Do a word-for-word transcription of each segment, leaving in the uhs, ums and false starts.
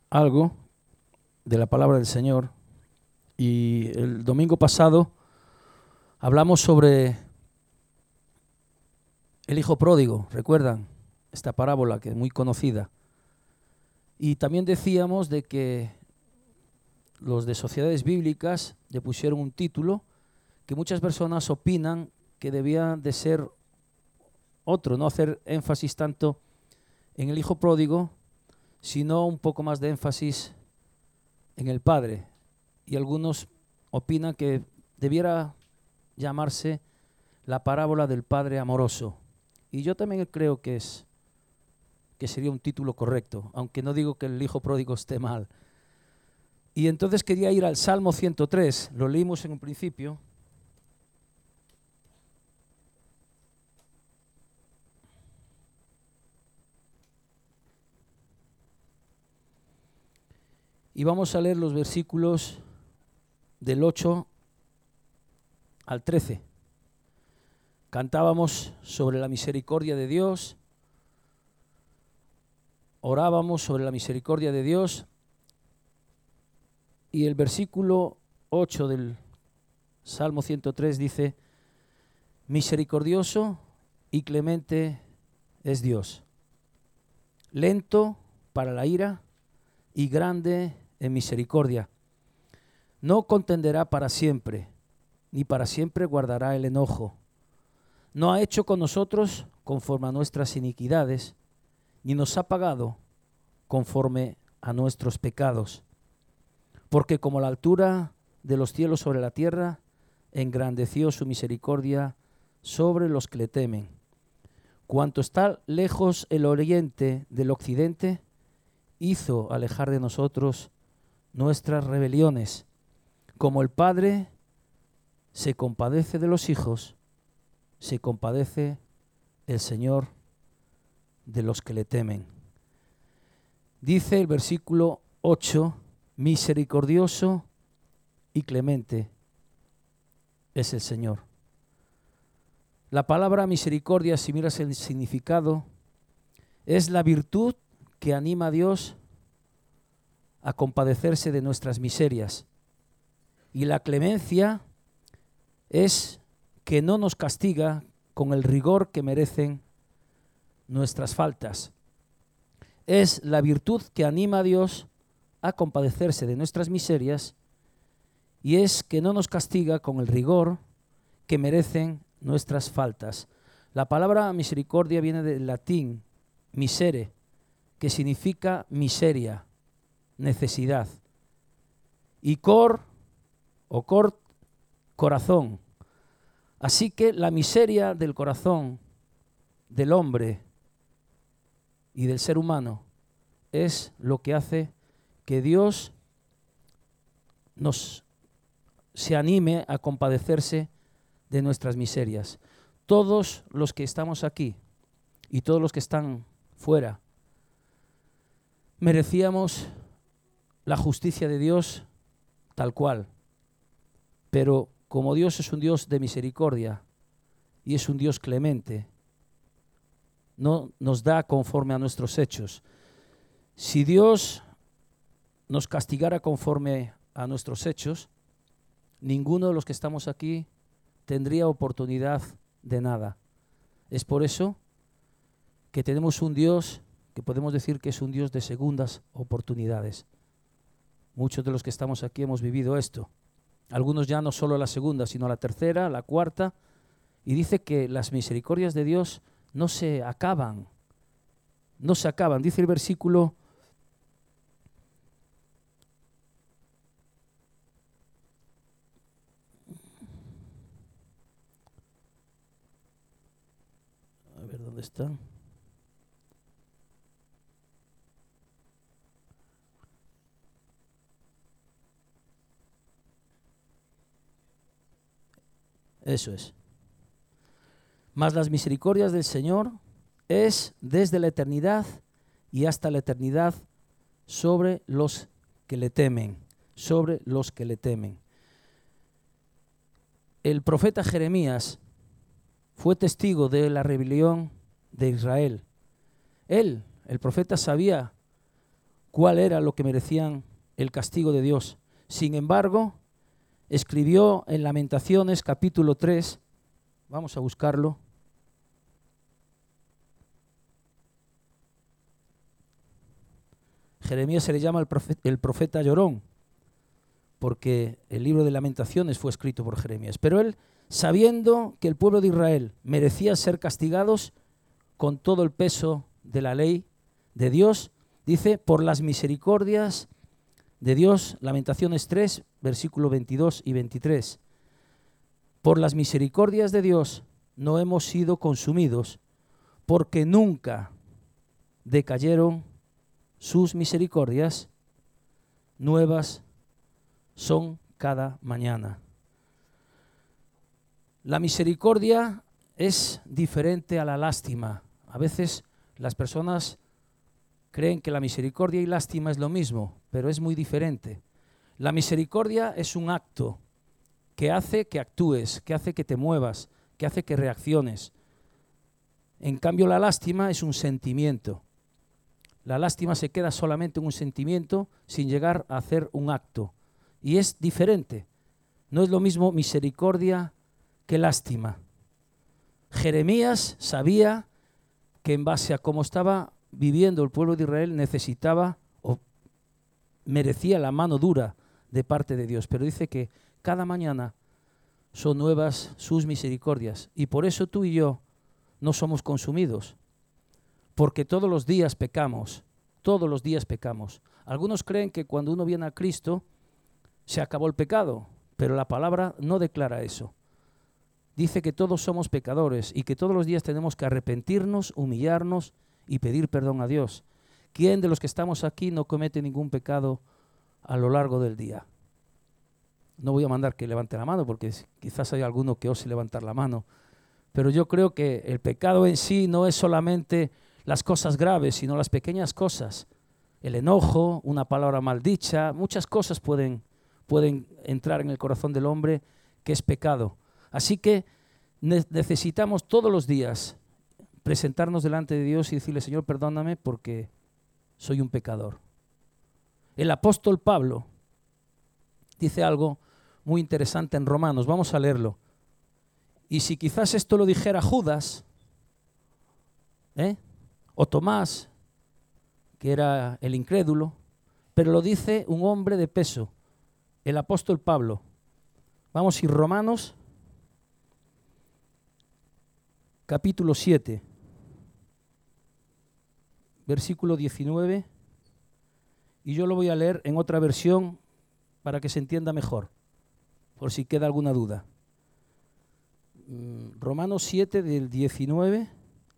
algo de la palabra del Señor. Y el domingo pasado hablamos sobre el hijo pródigo, ¿recuerdan? Esta parábola que es muy conocida. Y también decíamos de que los de sociedades bíblicas le pusieron un título que muchas personas opinan que debía de ser otro, no hacer énfasis tanto en el hijo pródigo, sino un poco más de énfasis en el padre. Y algunos opinan que debiera llamarse la parábola del padre amoroso. Y yo también creo que es que sería un título correcto, aunque no digo que el hijo pródigo esté mal. Y entonces quería ir al Salmo ciento tres, lo leímos en un principio. Y vamos a leer los versículos del ocho al trece. Cantábamos sobre la misericordia de Dios, orábamos sobre la misericordia de Dios, y el versículo ocho del Salmo ciento tres dice: misericordioso y clemente es Dios, lento para la ira y grande en misericordia. No contenderá para siempre, ni para siempre guardará el enojo. No ha hecho con nosotros conforme a nuestras iniquidades, ni nos ha pagado conforme a nuestros pecados. Porque como la altura de los cielos sobre la tierra, engrandeció su misericordia sobre los que le temen. Cuanto está lejos el oriente del occidente, hizo alejar de nosotros nuestras rebeliones. Como el Padre se compadece de los hijos, se compadece el Señor de los que le temen. Dice el versículo ocho: misericordioso y clemente es el Señor. La palabra misericordia, si miras el significado, es la virtud que anima a Dios a compadecerse de nuestras miserias. Y la clemencia es que no nos castiga con el rigor que merecen nuestras faltas. Es la virtud que anima a Dios a compadecerse de nuestras miserias, y es que no nos castiga con el rigor que merecen nuestras faltas. La palabra misericordia viene del latín misere, que significa miseria, necesidad, y cor o cor, corazón. Así que la miseria del corazón del hombre y del ser humano es lo que hace que Dios nos se anime a compadecerse de nuestras miserias. Todos los que estamos aquí y todos los que están fuera merecíamos la justicia de Dios tal cual, pero como Dios es un Dios de misericordia y es un Dios clemente, no nos da conforme a nuestros hechos. Si Dios nos castigara conforme a nuestros hechos, ninguno de los que estamos aquí tendría oportunidad de nada. Es por eso que tenemos un Dios que podemos decir que es un Dios de segundas oportunidades. Muchos de los que estamos aquí hemos vivido esto. Algunos ya no solo la segunda, sino la tercera, la cuarta. Y dice que las misericordias de Dios no se acaban. No se acaban. Dice el versículo a ver dónde está. Eso es. Mas las misericordias del Señor es desde la eternidad y hasta la eternidad sobre los que le temen, sobre los que le temen. El profeta Jeremías fue testigo de la rebelión de Israel. Él, el profeta, sabía cuál era lo que merecían el castigo de Dios. Sin embargo, escribió en Lamentaciones capítulo tres, vamos a buscarlo. Jeremías se le llama el profeta, el profeta llorón, porque el libro de Lamentaciones fue escrito por Jeremías. Pero él, sabiendo que el pueblo de Israel merecía ser castigados con todo el peso de la ley de Dios, dice, por las misericordias de Dios, Lamentaciones tres, versículos veintidós y veintitrés. Por las misericordias de Dios no hemos sido consumidos, porque nunca decayeron sus misericordias, nuevas son cada mañana. La misericordia es diferente a la lástima. A veces las personas creen que la misericordia y lástima es lo mismo, pero es muy diferente. La misericordia es un acto que hace que actúes, que hace que te muevas, que hace que reacciones. En cambio, la lástima es un sentimiento. La lástima se queda solamente en un sentimiento sin llegar a hacer un acto. Y es diferente. No es lo mismo misericordia que lástima. Jeremías sabía que en base a cómo estaba viviendo el pueblo de Israel necesitaba o merecía la mano dura de parte de Dios. Pero dice que cada mañana son nuevas sus misericordias. Y por eso tú y yo no somos consumidos. Porque todos los días pecamos, todos los días pecamos. Algunos creen que cuando uno viene a Cristo se acabó el pecado, pero la palabra no declara eso. Dice que todos somos pecadores y que todos los días tenemos que arrepentirnos, humillarnos y pedir perdón a Dios. ¿Quién de los que estamos aquí no comete ningún pecado a lo largo del día? No voy a mandar que levante la mano porque quizás hay alguno que ose levantar la mano, pero yo creo que el pecado en sí no es solamente las cosas graves, sino las pequeñas cosas. El enojo, una palabra maldicha, muchas cosas pueden, pueden entrar en el corazón del hombre que es pecado. Así que ne- necesitamos todos los días presentarnos delante de Dios y decirle, Señor, perdóname porque soy un pecador. El apóstol Pablo dice algo muy interesante en Romanos, vamos a leerlo. Y si quizás esto lo dijera Judas, ¿eh? o Tomás, que era el incrédulo, pero lo dice un hombre de peso, el apóstol Pablo. Vamos a ir Romanos, capítulo siete, versículo diecinueve, y yo lo voy a leer en otra versión para que se entienda mejor, por si queda alguna duda. Romanos siete, del diecinueve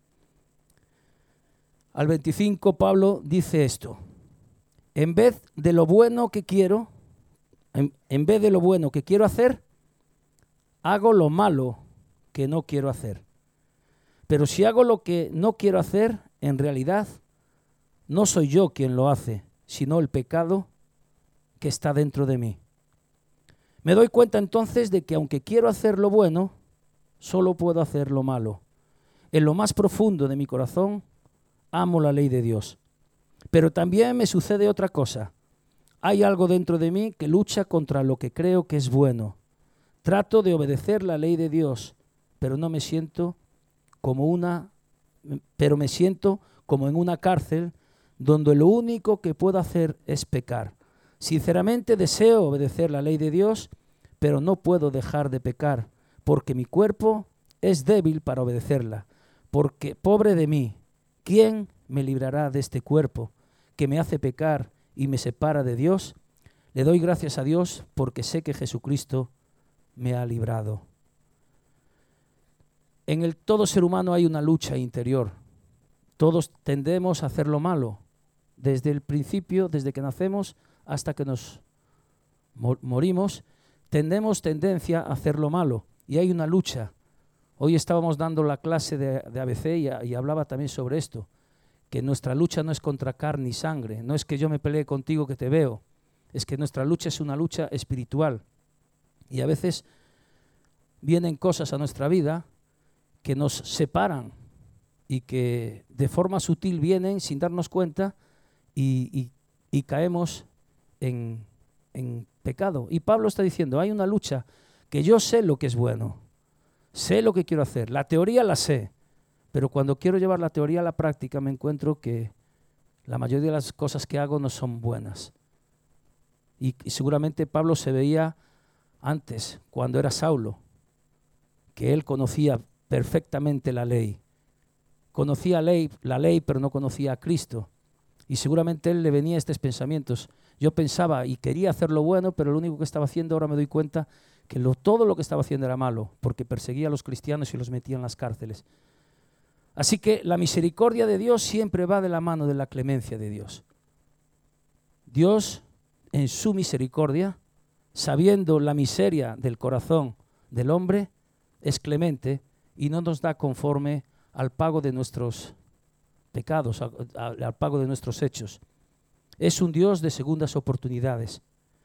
al veinticinco, Pablo dice esto: en vez de lo bueno que quiero, en, en vez de lo bueno que quiero hacer, hago lo malo que no quiero hacer. Pero si hago lo que no quiero hacer, en realidad no soy yo quien lo hace, sino el pecado que está dentro de mí. Me doy cuenta entonces de que aunque quiero hacer lo bueno, solo puedo hacer lo malo. En lo más profundo de mi corazón, amo la ley de Dios. Pero también me sucede otra cosa. Hay algo dentro de mí que lucha contra lo que creo que es bueno. Trato de obedecer la ley de Dios, pero no me siento como una, pero me siento como en una cárcel donde lo único que puedo hacer es pecar. Sinceramente deseo obedecer la ley de Dios, pero no puedo dejar de pecar, porque mi cuerpo es débil para obedecerla. Porque, pobre de mí, ¿quién me librará de este cuerpo que me hace pecar y me separa de Dios? Le doy gracias a Dios porque sé que Jesucristo me ha librado. En el todo ser humano hay una lucha interior. Todos tendemos a hacer lo malo, desde el principio, desde que nacemos hasta que nos morimos, tendemos tendencia a hacer lo malo y hay una lucha. Hoy estábamos dando la clase de, de A B C y, y hablaba también sobre esto, que nuestra lucha no es contra carne y sangre, no es que yo me pelee contigo que te veo, es que nuestra lucha es una lucha espiritual. Y a veces vienen cosas a nuestra vida que nos separan y que de forma sutil vienen sin darnos cuenta y, y, y caemos en, en pecado. Y Pablo está diciendo, hay una lucha que yo sé lo que es bueno, sé lo que quiero hacer, la teoría la sé, pero cuando quiero llevar la teoría a la práctica me encuentro que la mayoría de las cosas que hago no son buenas. Y, y seguramente Pablo se veía antes, cuando era Saulo, que él conocía perfectamente la ley. Conocía ley, la ley, pero no conocía a Cristo. Y seguramente él le venía estos pensamientos. Yo pensaba y quería hacer lo bueno, pero lo único que estaba haciendo, ahora me doy cuenta que lo, todo lo que estaba haciendo era malo, porque perseguía a los cristianos y los metía en las cárceles. Así que la misericordia de Dios siempre va de la mano de la clemencia de Dios. Dios, en su misericordia, sabiendo la miseria del corazón del hombre, es clemente y no nos da conforme al pago de nuestros pecados, al, al pago de nuestros hechos. Es un Dios de segundas oportunidades.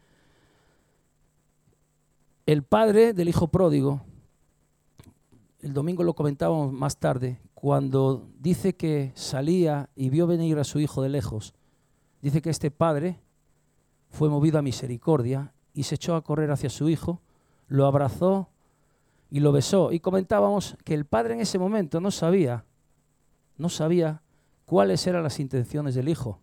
El padre del hijo pródigo, el domingo lo comentábamos más tarde, cuando dice que salía y vio venir a su hijo de lejos, dice que este padre fue movido a misericordia y se echó a correr hacia su hijo, lo abrazó y lo besó. Y comentábamos que el padre en ese momento no sabía, no sabía cuáles eran las intenciones del hijo.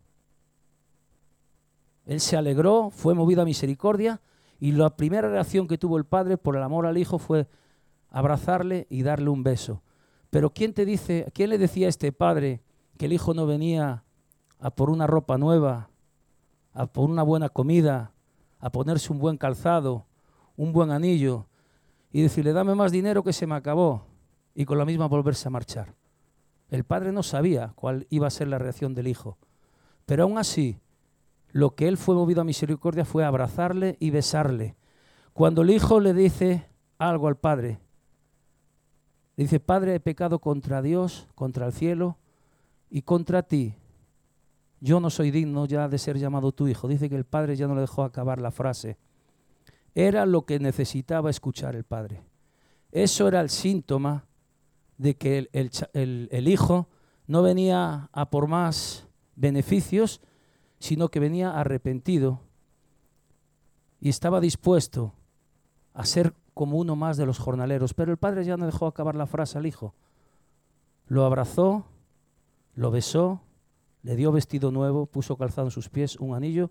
Él se alegró, fue movido a misericordia y la primera reacción que tuvo el padre por el amor al hijo fue abrazarle y darle un beso. Pero ¿quién te dice, quién le decía a este padre que el hijo no venía a por una ropa nueva, a por una buena comida, a ponerse un buen calzado, un buen anillo y decirle, dame más dinero que se me acabó, y con la misma volverse a marchar? El padre no sabía cuál iba a ser la reacción del hijo, pero aún así, lo que él fue movido a misericordia fue abrazarle y besarle. Cuando el hijo le dice algo al padre, dice, Padre, he pecado contra Dios, contra el cielo y contra ti. Yo no soy digno ya de ser llamado tu hijo. Dice que el padre ya no le dejó acabar la frase. Era lo que necesitaba escuchar el padre. Eso era el síntoma de que el, el, el, el hijo no venía a por más beneficios, sino que venía arrepentido y estaba dispuesto a ser como uno más de los jornaleros. Pero el padre ya no dejó acabar la frase al hijo. Lo abrazó, lo besó, le dio vestido nuevo, puso calzado en sus pies, un anillo,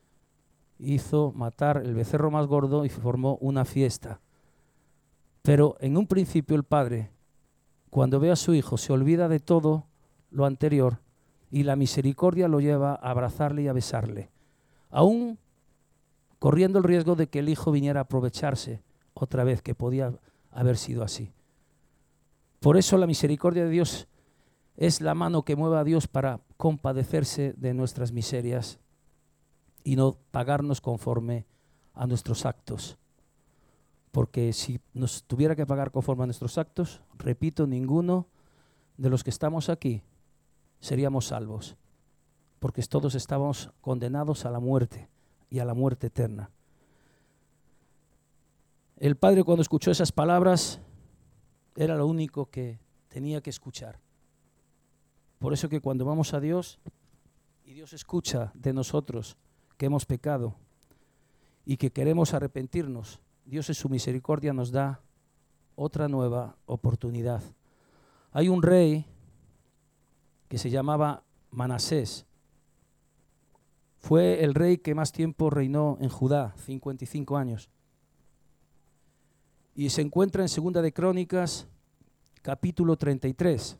hizo matar el becerro más gordo y formó una fiesta. Pero en un principio el padre, cuando ve a su hijo, se olvida de todo lo anterior y la misericordia lo lleva a abrazarle y a besarle, aún corriendo el riesgo de que el hijo viniera a aprovecharse otra vez, que podía haber sido así. Por eso la misericordia de Dios es la mano que mueve a Dios para compadecerse de nuestras miserias y no pagarnos conforme a nuestros actos. Porque si nos tuviera que pagar conforme a nuestros actos, repito, ninguno de los que estamos aquí seríamos salvos, porque todos estábamos condenados a la muerte y a la muerte eterna. El padre, cuando escuchó esas palabras, era lo único que tenía que escuchar. Por eso que cuando vamos a Dios y Dios escucha de nosotros que hemos pecado y que queremos arrepentirnos, Dios en su misericordia nos da otra nueva oportunidad. Hay un rey que se llamaba Manasés. Fue el rey que más tiempo reinó en Judá, cincuenta y cinco años. Y se encuentra en Segunda de Crónicas, capítulo treinta y tres.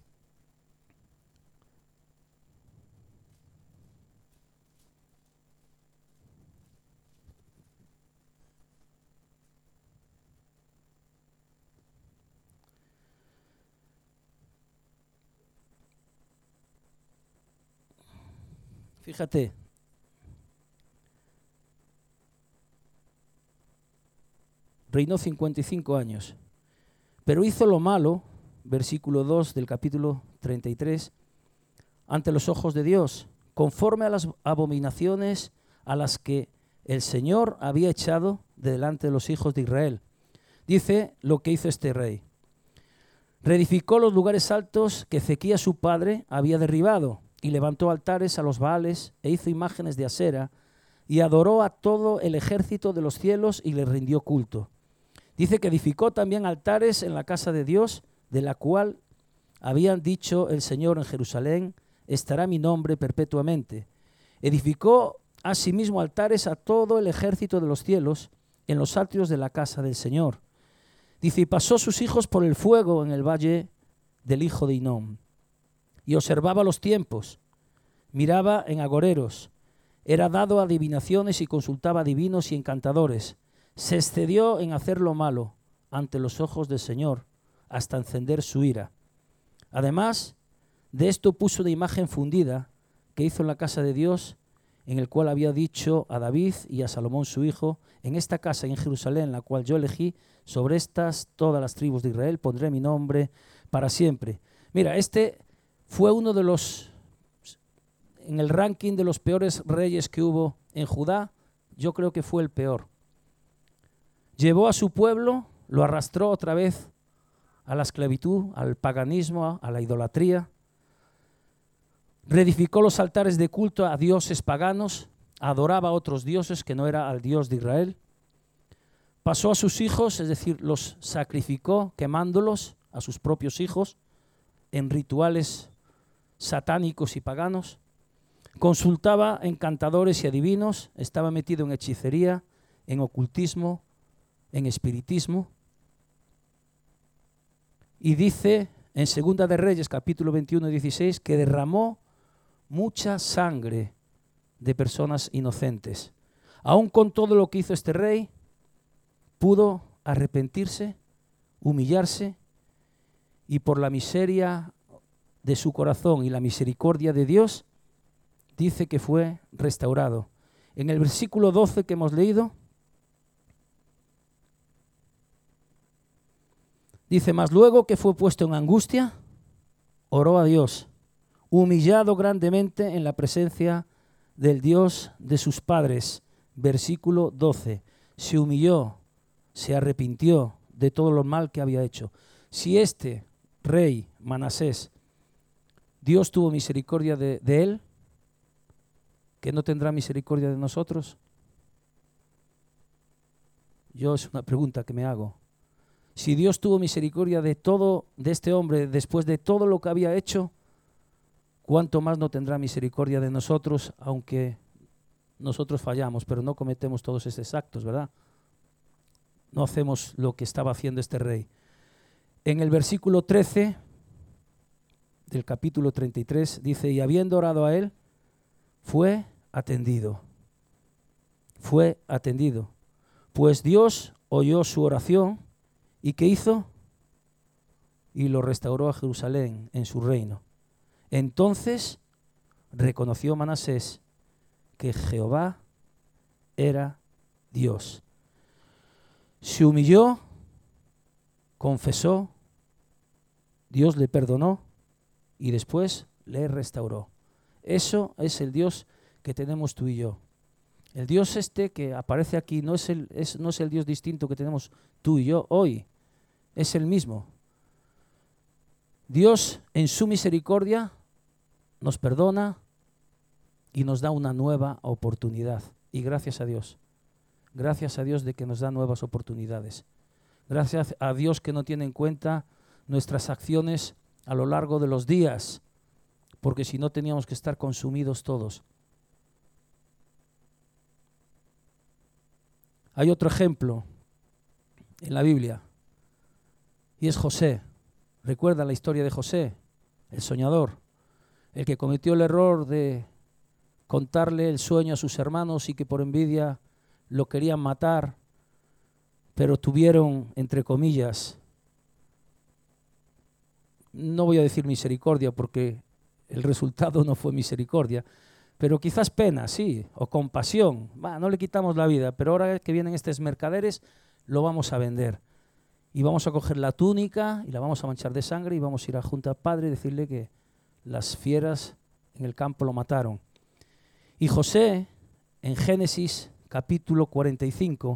Fíjate, reinó cincuenta y cinco años, pero hizo lo malo, versículo dos del capítulo treinta y tres, ante los ojos de Dios, conforme a las abominaciones a las que el Señor había echado de delante de los hijos de Israel. Dice lo que hizo este rey. Reedificó los lugares altos que Ezequías su padre había derribado, y levantó altares a los Baales e hizo imágenes de Asera y adoró a todo el ejército de los cielos y le rindió culto. Dice que edificó también altares en la casa de Dios, de la cual habían dicho el Señor en Jerusalén, estará mi nombre perpetuamente. Edificó asimismo altares a todo el ejército de los cielos en los atrios de la casa del Señor. Dice, y pasó sus hijos por el fuego en el valle del hijo de Hinnom. Y observaba los tiempos, miraba en agoreros, era dado a adivinaciones y consultaba divinos y encantadores. Se excedió en hacer lo malo ante los ojos del Señor, hasta encender su ira. Además de esto puso una imagen fundida que hizo en la casa de Dios, en el cual había dicho a David y a Salomón su hijo, en esta casa en Jerusalén, la cual yo elegí, sobre estas todas las tribus de Israel pondré mi nombre para siempre. Mira, este fue uno de los, en el ranking de los peores reyes que hubo en Judá, yo creo que fue el peor. Llevó a su pueblo, lo arrastró otra vez a la esclavitud, al paganismo, a la idolatría. Reedificó los altares de culto a dioses paganos, adoraba a otros dioses que no era al Dios de Israel. Pasó a sus hijos, es decir, los sacrificó quemándolos a sus propios hijos en rituales satánicos y paganos. Consultaba encantadores y adivinos, estaba metido en hechicería, en ocultismo, en espiritismo. Y dice en Segunda de Reyes, capítulo veintiuno, dieciséis, que derramó mucha sangre de personas inocentes. Aún con todo lo que hizo este rey, pudo arrepentirse, humillarse, y por la miseria de su corazón y la misericordia de Dios, dice que fue restaurado. En el versículo doce que hemos leído, dice, mas luego que fue puesto en angustia, oró a Dios, humillado grandemente en la presencia del Dios de sus padres. Versículo doce, se humilló, se arrepintió de todo lo mal que había hecho. Si este rey Manasés, Dios tuvo misericordia de, de él, ¿que no tendrá misericordia de nosotros? Yo es una pregunta que me hago. Si Dios tuvo misericordia de todo, de este hombre, después de todo lo que había hecho, ¿cuánto más no tendrá misericordia de nosotros, aunque nosotros fallamos, pero no cometemos todos estos actos, ¿verdad? No hacemos lo que estaba haciendo este rey. En el versículo trece del capítulo treinta y tres dice, y habiendo orado a él, fue atendido. Fue atendido. Pues Dios oyó su oración, ¿y qué hizo? Y lo restauró a Jerusalén en su reino. Entonces reconoció Manasés que Jehová era Dios. Se humilló, confesó, Dios le perdonó y después le restauró. Eso es el Dios que tenemos tú y yo. El Dios este que aparece aquí no es el, es, no es el Dios distinto que tenemos tú y yo hoy, es el mismo. Dios en su misericordia nos perdona y nos da una nueva oportunidad. Y gracias a Dios, gracias a Dios de que nos da nuevas oportunidades. Gracias a Dios que no tiene en cuenta nuestras acciones a lo largo de los días, porque si no teníamos que estar consumidos todos. Hay otro ejemplo en la Biblia y es José. ¿Recuerda la historia de José, el soñador, el que cometió el error de contarle el sueño a sus hermanos y que por envidia lo querían matar, pero tuvieron, entre comillas, no voy a decir misericordia porque el resultado no fue misericordia, pero quizás pena, sí, o compasión. Bah, no le quitamos la vida, pero ahora que vienen estos mercaderes, lo vamos a vender. Y vamos a coger la túnica y la vamos a manchar de sangre y vamos a ir a junto al padre y decirle que las fieras en el campo lo mataron. Y José, en Génesis capítulo cuarenta y cinco,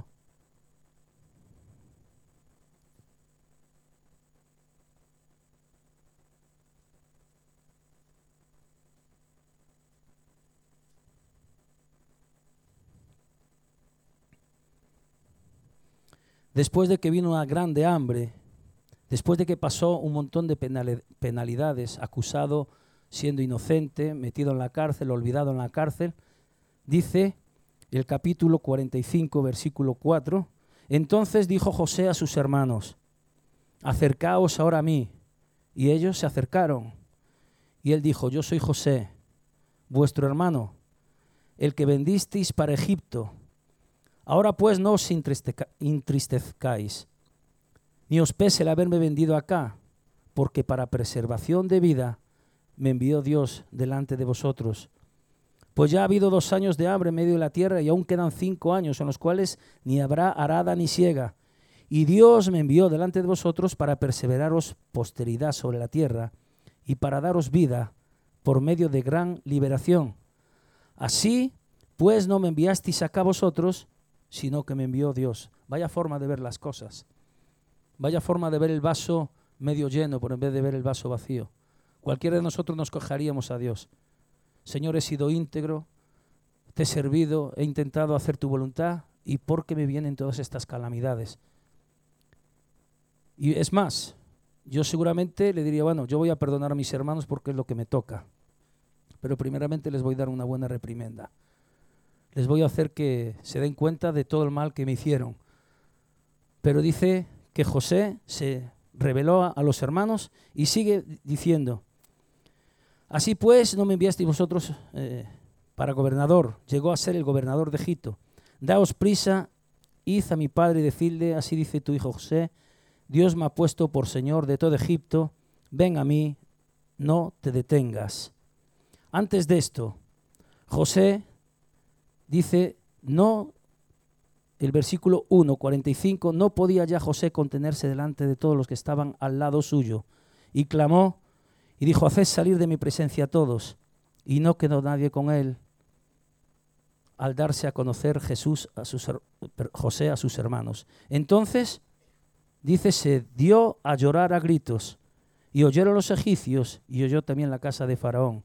después de que vino una grande hambre, después de que pasó un montón de penalidades, acusado siendo inocente, metido en la cárcel, olvidado en la cárcel, dice el capítulo cuarenta y cinco, versículo cuatro, entonces dijo José a sus hermanos, acercaos ahora a mí. Y ellos se acercaron. Y él dijo, yo soy José, vuestro hermano, el que vendisteis para Egipto. Ahora pues no os entristezcáis, ni os pese el haberme vendido acá, porque para preservación de vida me envió Dios delante de vosotros. Pues ya ha habido dos años de hambre en medio de la tierra y aún quedan cinco años en los cuales ni habrá arada ni siega. Y Dios me envió delante de vosotros para perseveraros posteridad sobre la tierra y para daros vida por medio de gran liberación. Así, pues no me enviasteis acá vosotros, sino que me envió Dios. Vaya forma de ver las cosas. Vaya forma de ver el vaso medio lleno por en vez de ver el vaso vacío. Cualquiera de nosotros nos cogeríamos a Dios. Señor, he sido íntegro, te he servido, he intentado hacer tu voluntad, ¿y por qué me vienen todas estas calamidades? Y es más, yo seguramente le diría, bueno, yo voy a perdonar a mis hermanos porque es lo que me toca, pero primeramente les voy a dar una buena reprimenda. Les voy a hacer que se den cuenta de todo el mal que me hicieron. Pero dice que José se reveló a, a los hermanos y sigue diciendo, así pues no me enviasteis vosotros eh, para gobernador, llegó a ser el gobernador de Egipto. Daos prisa, id a mi padre y decidle, así dice tu hijo José, Dios me ha puesto por señor de todo Egipto, ven a mí, no te detengas. Antes de esto, José dice, no, el versículo uno, cuarenta y cinco, no podía ya José contenerse delante de todos los que estaban al lado suyo, y clamó y dijo, haced salir de mi presencia a todos, y no quedó nadie con él, al darse a conocer Jesús a sus, José a sus hermanos. Entonces, dice, se dio a llorar a gritos, y oyeron los egipcios, y oyó también la casa de Faraón.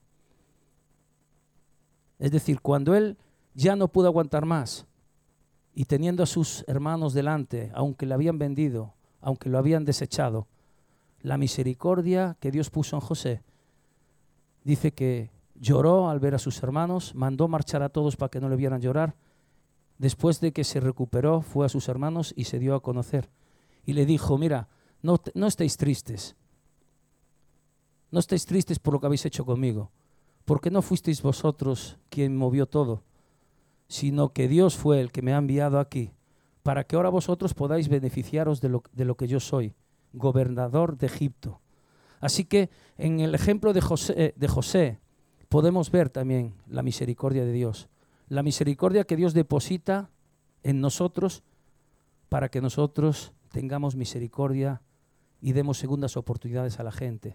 Es decir, cuando él ya no pudo aguantar más, y teniendo a sus hermanos delante, aunque le habían vendido, aunque lo habían desechado, la misericordia que Dios puso en José, dice que lloró al ver a sus hermanos, mandó marchar a todos para que no le vieran llorar. Después de que se recuperó, fue a sus hermanos y se dio a conocer. Y le dijo, mira, no, no estéis tristes, no estéis tristes por lo que habéis hecho conmigo, porque no fuisteis vosotros quien movió todo, sino que Dios fue el que me ha enviado aquí, para que ahora vosotros podáis beneficiaros de lo, de lo que yo soy, gobernador de Egipto. Así que en el ejemplo de José, de José podemos ver también la misericordia de Dios, la misericordia que Dios deposita en nosotros para que nosotros tengamos misericordia y demos segundas oportunidades a la gente.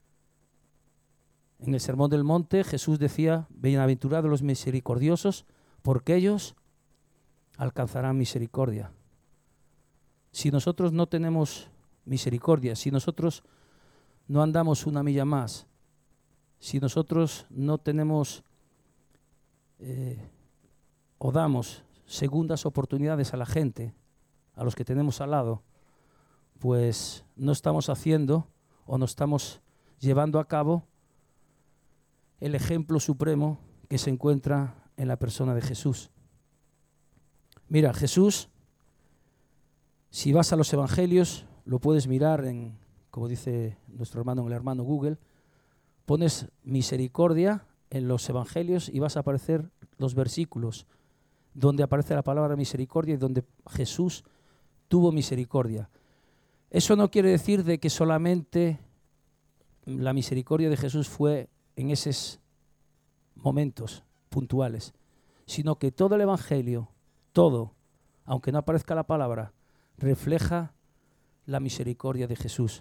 En el Sermón del Monte Jesús decía, bienaventurados los misericordiosos, porque ellos alcanzarán misericordia. Si nosotros no tenemos misericordia, si nosotros no andamos una milla más, si nosotros no tenemos eh, o damos segundas oportunidades a la gente, a los que tenemos al lado, pues no estamos haciendo o no estamos llevando a cabo el ejemplo supremo que se encuentra en la persona de Jesús. Mira, Jesús, si vas a los evangelios, lo puedes mirar en, como dice nuestro hermano en el hermano Google, pones misericordia en los evangelios y vas a aparecer los versículos donde aparece la palabra misericordia y donde Jesús tuvo misericordia. Eso no quiere decir de que solamente la misericordia de Jesús fue en esos momentos puntuales, sino que todo el evangelio, todo, aunque no aparezca la palabra, refleja la misericordia de Jesús.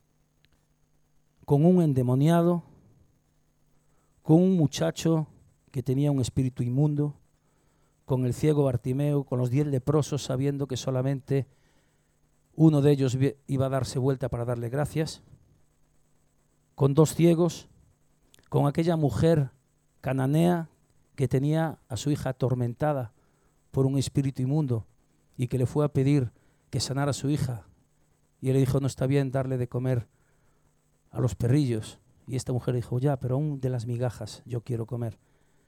Con un endemoniado, con un muchacho que tenía un espíritu inmundo, con el ciego Bartimeo, con los diez leprosos, sabiendo que solamente uno de ellos iba a darse vuelta para darle gracias, con dos ciegos, con aquella mujer cananea que tenía a su hija atormentada por un espíritu inmundo y que le fue a pedir que sanara a su hija. Y él le dijo, no está bien darle de comer a los perrillos. Y esta mujer dijo, ya, pero aún de las migajas yo quiero comer.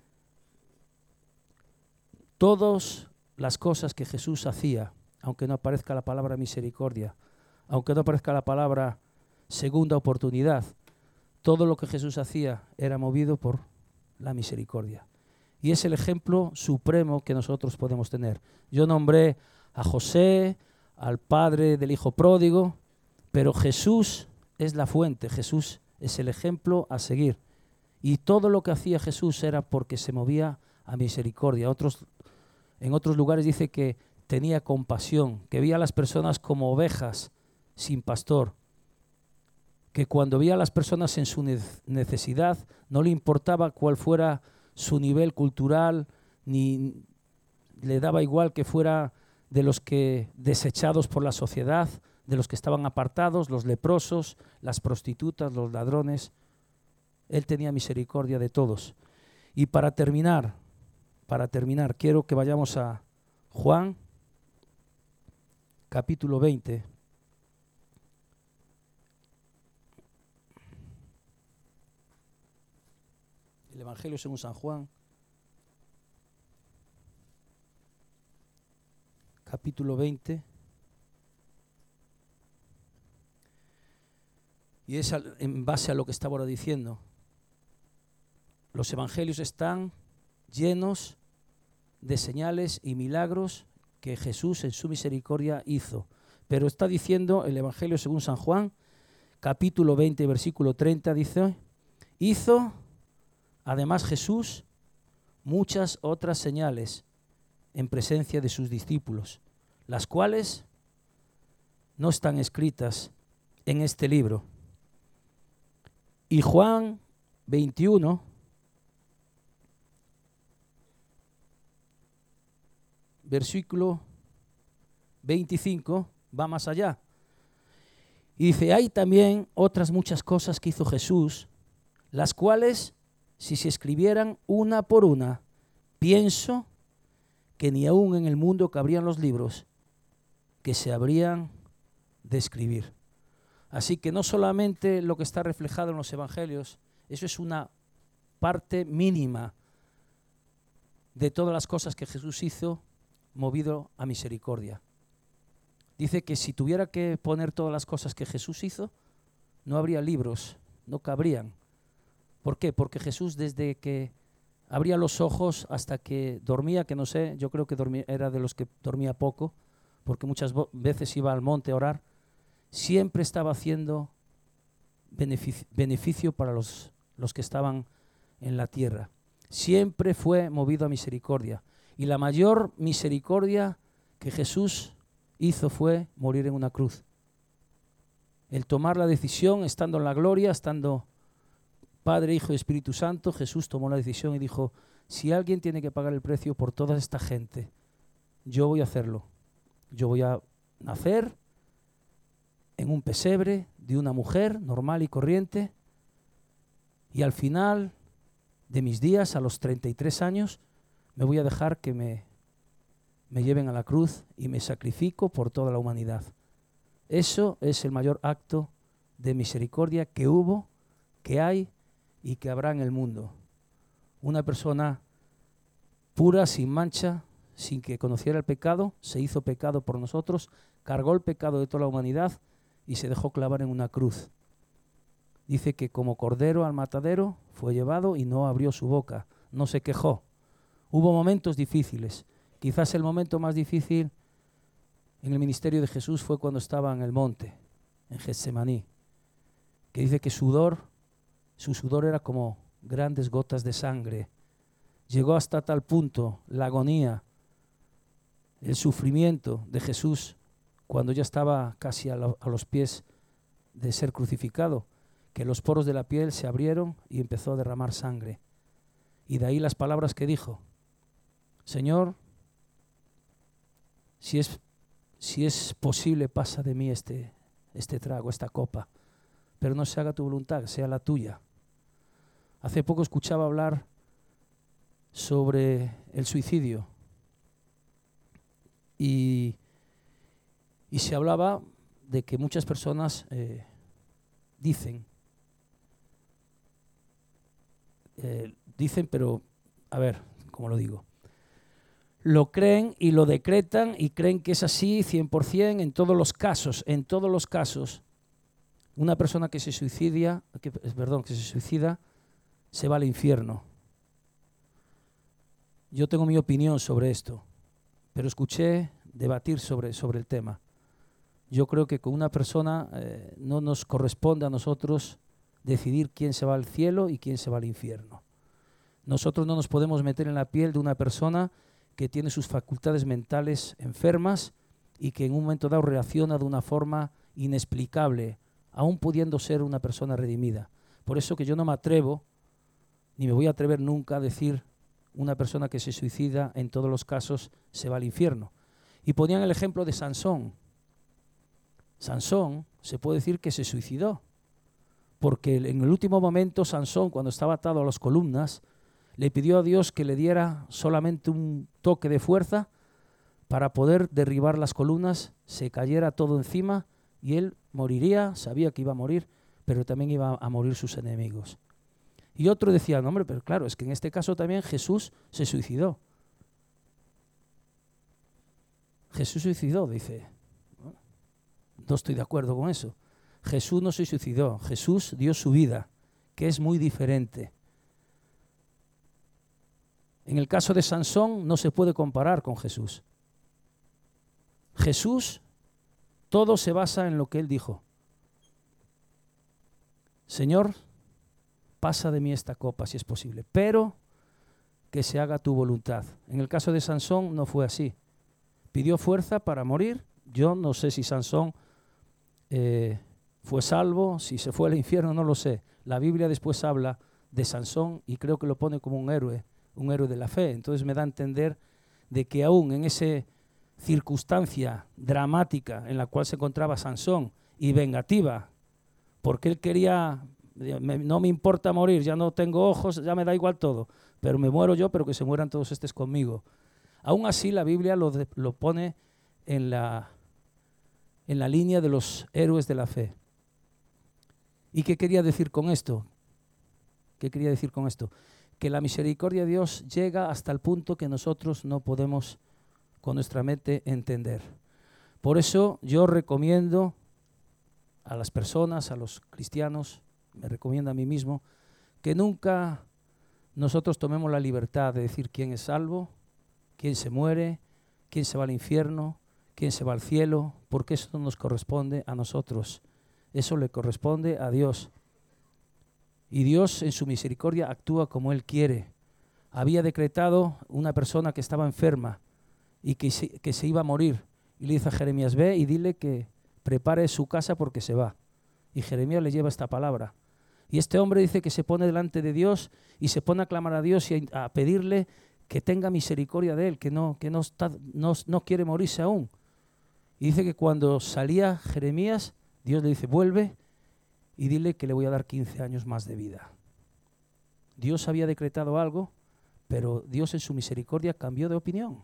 Todas las cosas que Jesús hacía, aunque no aparezca la palabra misericordia, aunque no aparezca la palabra segunda oportunidad, todo lo que Jesús hacía era movido por la misericordia. Y es el ejemplo supremo que nosotros podemos tener. Yo nombré a José, al padre del hijo pródigo, pero Jesús es la fuente, Jesús es el ejemplo a seguir. Y todo lo que hacía Jesús era porque se movía a misericordia. Otros, en otros lugares dice que tenía compasión, que veía a las personas como ovejas sin pastor, que cuando veía a las personas en su necesidad no le importaba cuál fuera su nivel cultural, ni le daba igual que fuera de los que desechados por la sociedad, de los que estaban apartados, los leprosos, las prostitutas, los ladrones. Él tenía misericordia de todos. Y para terminar, para terminar, quiero que vayamos a Juan, capítulo veinte. El Evangelio según San Juan, capítulo veinte. Y es en base a lo que estaba ahora diciendo. Los evangelios están llenos de señales y milagros que Jesús en su misericordia hizo. Pero está diciendo el Evangelio según San Juan, capítulo veinte, versículo treinta, dice, hizo además Jesús muchas otras señales en presencia de sus discípulos, las cuales no están escritas en este libro. Y Juan veintiuno, versículo veinticinco, va más allá. Y dice, hay también otras muchas cosas que hizo Jesús, las cuales, si se escribieran una por una, pienso que ni aún en el mundo cabrían los libros que se habrían de escribir. Así que no solamente lo que está reflejado en los evangelios, eso es una parte mínima de todas las cosas que Jesús hizo movido a misericordia. Dice que si tuviera que poner todas las cosas que Jesús hizo, no habría libros, no cabrían. ¿Por qué? Porque Jesús desde que abría los ojos hasta que dormía, que no sé, yo creo que dormía, era de los que dormía poco, porque muchas veces iba al monte a orar, siempre estaba haciendo beneficio, beneficio para los, los que estaban en la tierra. Siempre fue movido a misericordia. Y la mayor misericordia que Jesús hizo fue morir en una cruz. El tomar la decisión, estando en la gloria, estando Padre, Hijo y Espíritu Santo, Jesús tomó la decisión y dijo, si alguien tiene que pagar el precio por toda esta gente, yo voy a hacerlo. Yo voy a nacer en un pesebre de una mujer normal y corriente, y al final de mis días, a los treinta y tres años, me voy a dejar que me, me lleven a la cruz y me sacrifico por toda la humanidad. Eso es el mayor acto de misericordia que hubo, que hay y que habrá en el mundo. Una persona pura, sin mancha, sin que conociera el pecado, se hizo pecado por nosotros, cargó el pecado de toda la humanidad y se dejó clavar en una cruz. Dice que como cordero al matadero fue llevado y no abrió su boca, no se quejó. Hubo momentos difíciles. Quizás el momento más difícil en el ministerio de Jesús fue cuando estaba en el monte, en Getsemaní, que dice que sudor, su sudor era como grandes gotas de sangre. Llegó hasta tal punto la agonía, el sufrimiento de Jesús cuando ya estaba casi a, lo, a los pies de ser crucificado, que los poros de la piel se abrieron y empezó a derramar sangre. Y de ahí las palabras que dijo, Señor, si es, si es posible, pasa de mí este, este trago, esta copa, pero no se haga tu voluntad, sea la tuya. Hace poco escuchaba hablar sobre el suicidio y, Y se hablaba de que muchas personas eh, dicen, eh, dicen, pero a ver, ¿cómo lo digo? Lo creen y lo decretan y creen que es así cien por ciento en todos los casos, en todos los casos. Una persona que se suicida, que, perdón, que se suicida, se va al infierno. Yo tengo mi opinión sobre esto, pero escuché debatir sobre, sobre el tema. Yo creo que con una persona eh, no nos corresponde a nosotros decidir quién se va al cielo y quién se va al infierno. Nosotros no nos podemos meter en la piel de una persona que tiene sus facultades mentales enfermas y que en un momento dado reacciona de una forma inexplicable, aún pudiendo ser una persona redimida. Por eso que yo no me atrevo, ni me voy a atrever nunca a decir una persona que se suicida en todos los casos se va al infierno. Y ponían el ejemplo de Sansón. Sansón se puede decir que se suicidó, porque en el último momento Sansón, cuando estaba atado a las columnas, le pidió a Dios que le diera solamente un toque de fuerza para poder derribar las columnas, se cayera todo encima y él moriría, sabía que iba a morir, pero también iba a morir sus enemigos. Y otro decía, no hombre, pero claro, es que en este caso también Jesús se suicidó. Jesús suicidó, dice. No estoy de acuerdo con eso. Jesús no se suicidó, Jesús dio su vida, que es muy diferente. En el caso de Sansón no se puede comparar con Jesús. Jesús, todo se basa en lo que él dijo. Señor, pasa de mí esta copa si es posible, pero que se haga tu voluntad. En el caso de Sansón no fue así. Pidió fuerza para morir. Yo no sé si Sansón eh, fue salvo, si se fue al infierno, no lo sé. La Biblia después habla de Sansón y creo que lo pone como un héroe, un héroe de la fe. Entonces me da a entender de que aún en esa circunstancia dramática en la cual se encontraba Sansón y vengativa, porque él quería, no me importa morir, ya no tengo ojos, ya me da igual todo, pero me muero yo, pero que se mueran todos estos conmigo. Aún así la Biblia lo, de, lo pone en la, en la línea de los héroes de la fe. ¿Y qué quería decir con esto? ¿Qué quería decir con esto? Que la misericordia de Dios llega hasta el punto que nosotros no podemos con nuestra mente entender. Por eso yo recomiendo a las personas, a los cristianos, me recomiendo a mí mismo, que nunca nosotros tomemos la libertad de decir quién es salvo, quién se muere, quién se va al infierno, quién se va al cielo, porque eso no nos corresponde a nosotros, eso le corresponde a Dios. Y Dios en su misericordia actúa como Él quiere. Había decretado una persona que estaba enferma y que se, que se iba a morir. Y le dice a Jeremías, ve y dile que prepare su casa porque se va. Y Jeremías le lleva esta palabra. Y este hombre dice que se pone delante de Dios y se pone a clamar a Dios y a, a pedirle que tenga misericordia de él, que, no, que no, está, no, no quiere morirse aún. Y dice que cuando salía Jeremías, Dios le dice, vuelve y dile que le voy a dar quince años más de vida. Dios había decretado algo, pero Dios en su misericordia cambió de opinión.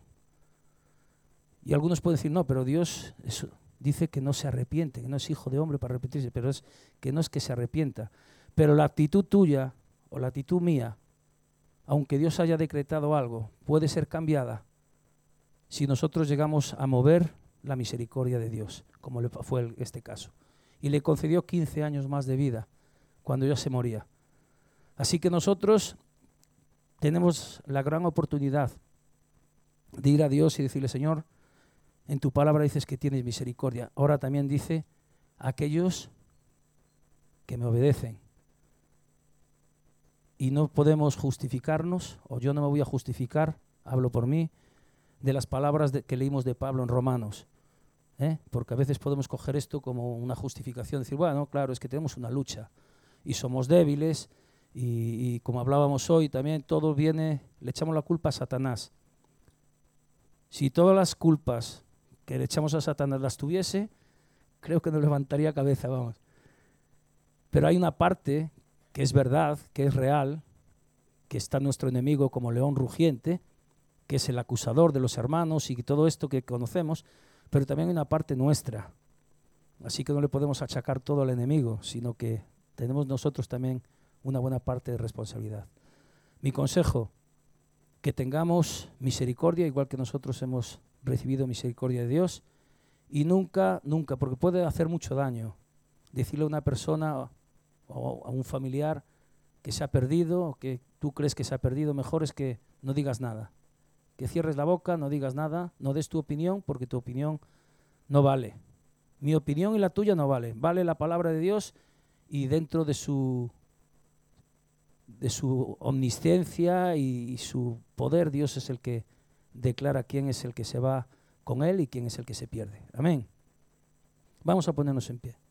Y algunos pueden decir, no, pero Dios es, dice que no se arrepiente, que no es hijo de hombre para arrepentirse, pero es que no es que se arrepienta. Pero la actitud tuya o la actitud mía, aunque Dios haya decretado algo, puede ser cambiada si nosotros llegamos a mover la misericordia de Dios, como le fue este caso. Y le concedió quince años más de vida cuando ya se moría. Así que nosotros tenemos la gran oportunidad de ir a Dios y decirle, Señor, en tu palabra dices que tienes misericordia. Ahora también dice, aquellos que me obedecen. Y no podemos justificarnos, o yo no me voy a justificar, hablo por mí, de las palabras de, que leímos de Pablo en Romanos. ¿Eh? Porque a veces podemos coger esto como una justificación, decir, bueno, claro, es que tenemos una lucha y somos débiles y, y como hablábamos hoy también, todo viene, le echamos la culpa a Satanás. Si todas las culpas que le echamos a Satanás las tuviese, creo que nos levantaría cabeza, vamos. Pero hay una parte que es verdad, que es real, que está nuestro enemigo como león rugiente, que es el acusador de los hermanos y todo esto que conocemos, pero también hay una parte nuestra. Así que no le podemos achacar todo al enemigo, sino que tenemos nosotros también una buena parte de responsabilidad. Mi consejo, que tengamos misericordia, igual que nosotros hemos recibido misericordia de Dios, y nunca, nunca, porque puede hacer mucho daño, decirle a una persona o a un familiar que se ha perdido, o que tú crees que se ha perdido, mejor es que no digas nada. Que cierres la boca, no digas nada, no des tu opinión, porque tu opinión no vale. Mi opinión y la tuya no vale. Vale la palabra de Dios, y dentro de su, de su omnisciencia y, y su poder, Dios es el que declara quién es el que se va con Él y quién es el que se pierde. Amén. Vamos a ponernos en pie.